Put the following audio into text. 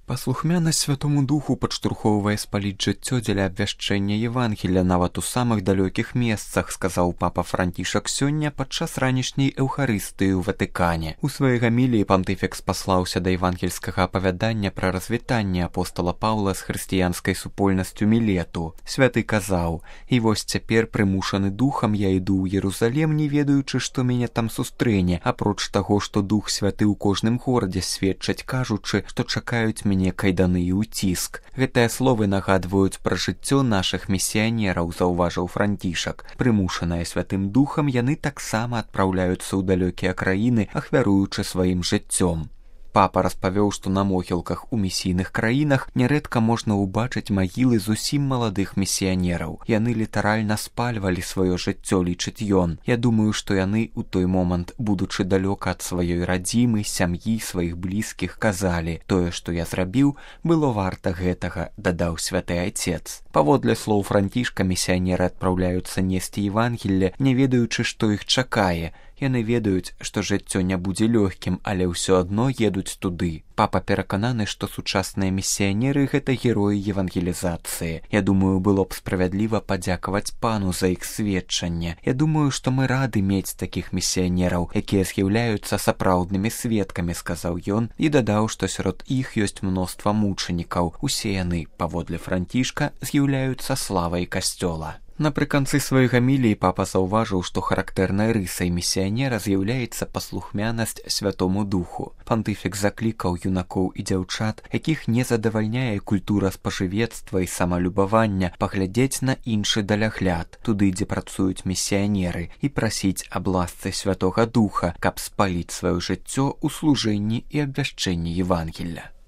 Паслухмянасць Святому Духу падштурхоўвае спаліць жыццё дзеля абвяшчэння Евангелля нават у самых далёкіх месцах, сказаў папа Францішак сёння падчас ранішняй эўхарыстыі ў Ватыкане. У сваёй гаміліі пантыфік спаслаўся да евангельскага апавядання пра развітанне апостала Паўла з хрысціянскай супольнасцю Мілету. Святы казаў: «І вось цяпер, прымушаны духам, я іду ў Єрусалем, не ведаючы, што мяне там сустрэне, апроч таго, што Дух Святы ў кожным горадзе сведчаць, кажучы, што чакаюць мяне кайданы і ўціск». Гэтыя словы нагадваюць пра жыццё нашых місіянераў, заўважыў Францішак. Прымушаныя Святым Духам, яны таксама адпраўляюцца ў далёкія краіны, ахвяруючы сваім жыццём. Папа распавёў, што на могілках у місійных краінах нярэдка можна ўбачыць магілы зусім маладых місіянераў. Яны літаральна спальвалі сваё жыццё, лічыць ён. Я думаю, што яны ў той момант, будучы далёка ад сваёй радзімы, сям'і, сваіх блізкіх, казалі: «Тое, што я зрабіў, было варта гэтага», дадаў святы айцец. Паводле слоў Францішка, місіянеры адпраўляюцца несці Евангелле, не ведаючы, што іх чакае. Яны ведаюць, што жыццё не будзе лёгкім, але ўсё адно едуць туды. Папа перакананы, што сучасныя місіянеры – гэта героі евангелізацыі. Я думаю, было б справядліва падзякаваць пану за іх сведчанне. Я думаю, што мы рады мець такіх місіянераў, якія з'яўляюцца сапраўднымі сведкамі, сказаў ён, і дадаў, што сярод іх ёсць мноства мучанікаў. Усе яны, паводле Францішка, з'яўляюцца славай касцёла. Напрыканцы сваёй гаміліі папа заўважыў, што характэрнай рысай місіянера з'яўляецца паслухмянасць Святому Духу. Пантыфік заклікаў юнакоў і дзяўчат, якіх не задавальняе культура спажывецтва і самалюбавання, паглядзець на іншы далягляд, туды, дзе працуюць місіянеры, і прасіць аб ласцы Святога Духа, каб спаліць сваё жыццё ў служэнні і абвяшчэнні Евангелля.